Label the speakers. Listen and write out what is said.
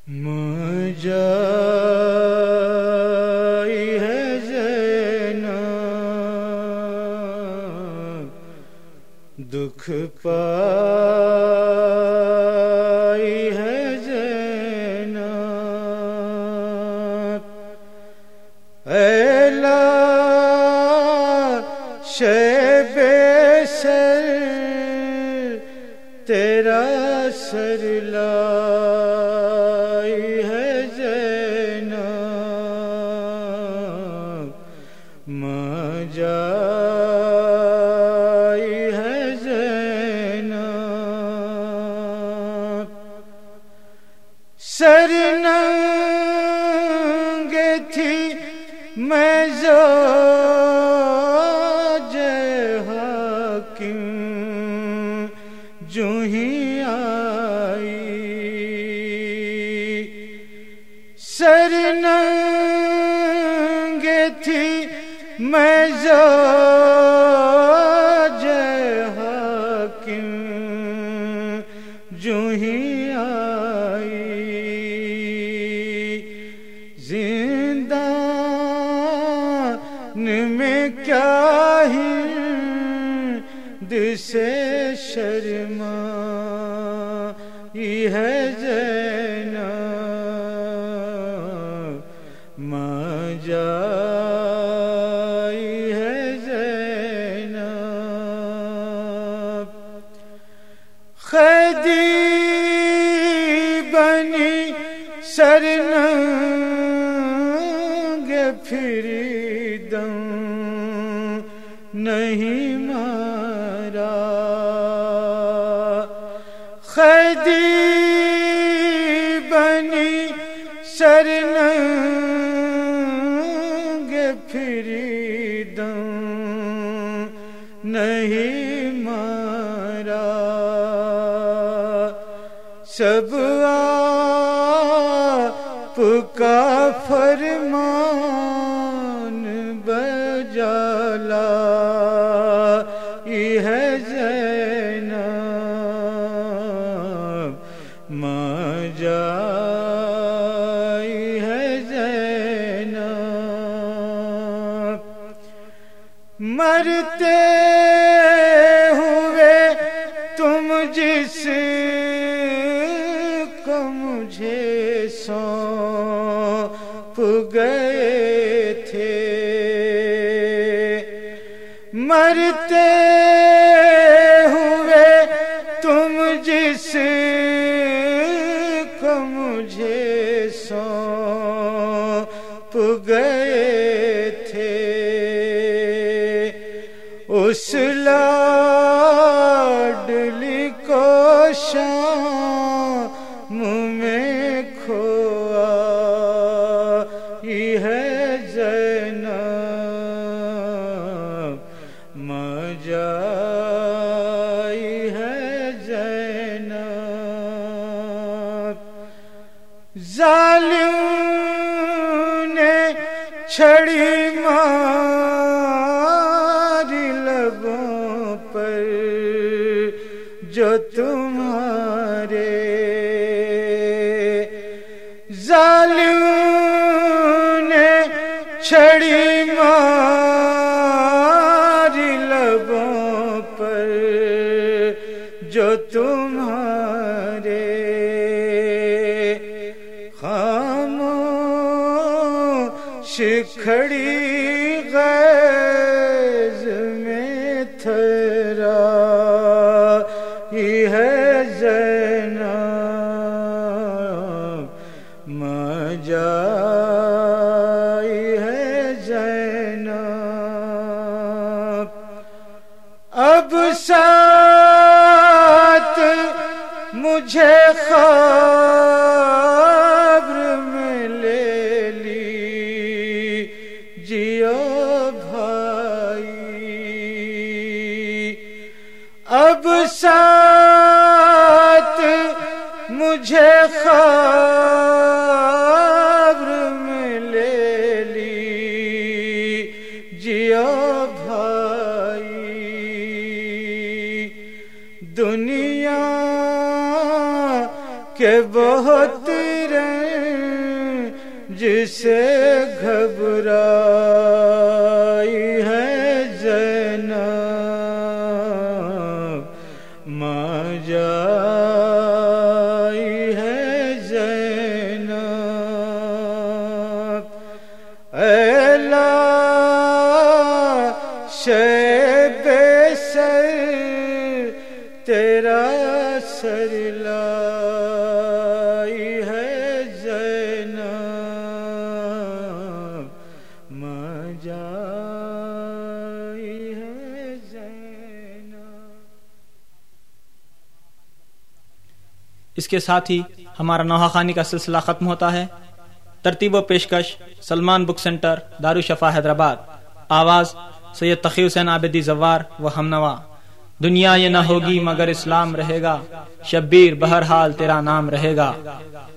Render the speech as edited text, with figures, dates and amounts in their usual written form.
Speaker 1: مجائی ہے زینب دکھ پائی ہے زینب اے لاش بے سر تیرا سر لائی ہے زینب مجائی ہے زینب سر ننگ تھی میں زوج حاکم جو ہی آئی سر ننگ تھی میں زوج حاکم جو ہی آئی زندان میں کیا ہند سے شرمائی ہے زینب مجائی ہے زینب قیدی بنی سر ننگ پھری دم نہیں مارا قیدی بنی سر ننگ پھری دم نہیں مارا سب آپ کا فرمان بجا لائی ہے زینب مجائی ہے زینب مرتے ہوئے تم جس کو مجھے سونپ گئے تھے مرتے ہوئے تم جس کو مجھے سونپ گئے تھے اس لاڈلی کو شام میں کھوائی ہے زینب مجائی ہے زینب ظالم نے چھڑی ماری لبوں پر جو تمہارے ظالم نے چھڑی ماری لبوں پر جو تمہارے خاموش کھڑی غیظ میں تھرائی ہے زینب مجائی ہے زینب اب ساتھ مجھے خبر میں لے لیجیے رنج سے گھبرائی ہے زینب ماں جائی ہے زینب اے لاش بے سر تیرا سر لائی ہے زینب ماں جائی ہے زینب۔
Speaker 2: اس کے ساتھ ہی ہمارا نوحہ خوانی کا سلسلہ ختم ہوتا ہے۔ ترتیب و پیشکش سلمان بک سینٹر دارالشفا حیدرآباد۔ آواز سید تقی حسین عابدی زوار و ہمنوا۔ دنیا یہ نہ ہوگی مگر اسلام رہے گا، شبیر بہرحال تیرا نام رہے گا۔